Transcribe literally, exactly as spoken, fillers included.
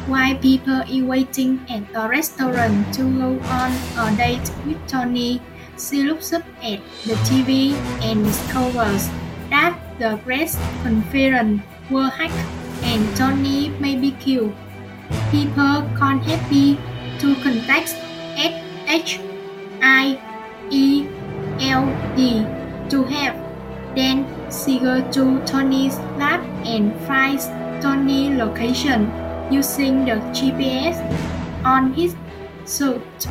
While people is waiting at a restaurant to go on a date with Tony, she looks up at the T V and discovers that the press conference was hacked and Tony may be killed. People can't happy to contact H I E L D to help. Then she goes to Tony's lab and finds Tony's location using the G P S on his suit.